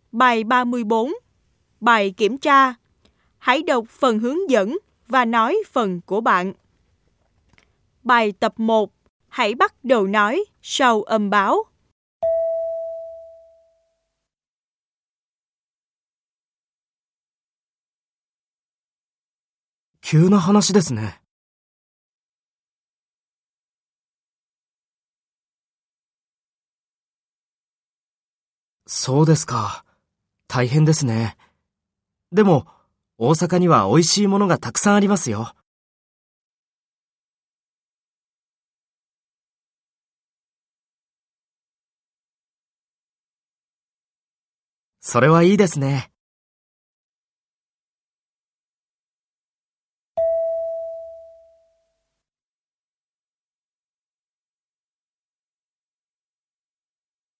Bài 34. Bài kiểm tra. Hãy đọc phần hướng dẫn và nói phần của bạn. Bài tập 1. Hãy bắt đầu nói sau âm báo. 急な話ですね。そうですか。大変ですね。でも、大阪には美味しいものがたくさんありますよ。それはいいですね。